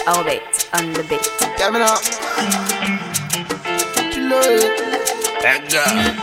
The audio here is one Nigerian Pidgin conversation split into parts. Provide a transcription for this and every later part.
Albert on the beat. Yeah, me now. You know it. That girl.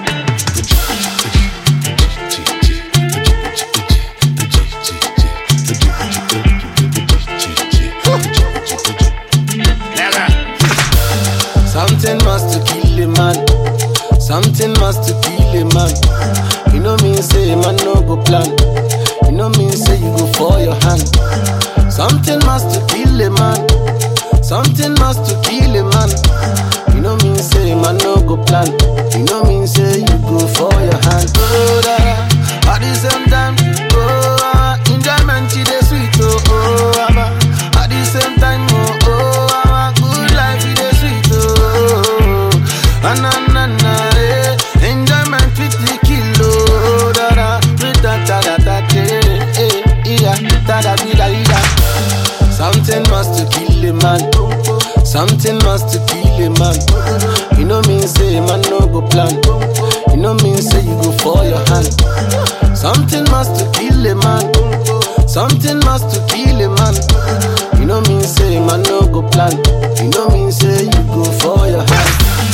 Something must to kill a man. Something must to kill a man. You know me say man no go plan. You know me say you go for your hand. Something must to kill a man. Something must to kill a man. You know me say man no go plan. You know me say you go for your hand. Oh da da. At the same time, oh enjoyment is the sweet. Oh ama. At the same time, oh ama. Good life is the sweet. Oh na na na eh. Enjoyment with the kilo. Da da. With da da da da eh. Yeah da da da da. Something must to kill a man. Something must to kill a man. You know me say man no go plan. You know me say you go for your hand. Something must to kill a man. Something must to kill a man. You know me say man no go plan. You know me say you go for your hand.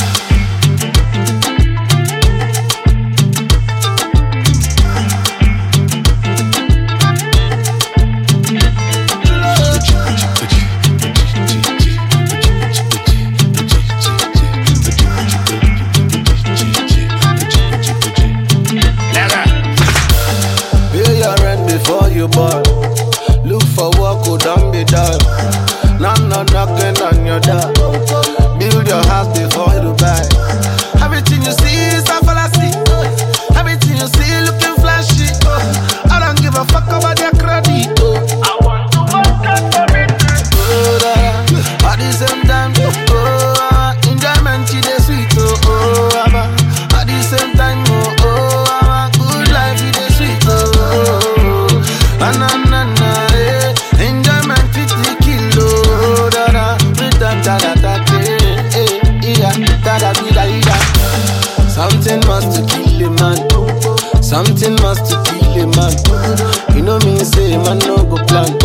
Before you born, look for work, who don't be done. No knocking on your door. Build your house before you buy. Everything you see is a fallacy. Everything you see looking flashy. I don't give a fuck about their credit. I want to work out for it. At the same time, enjoyment is the sweet. At the same time, good life is the sweet. Na na na eh. Enjoyment with the kilo. Da da da da da eh. Yeah da da da da. Something must to kill a man. Something must to kill a man. You know me say man no go plan.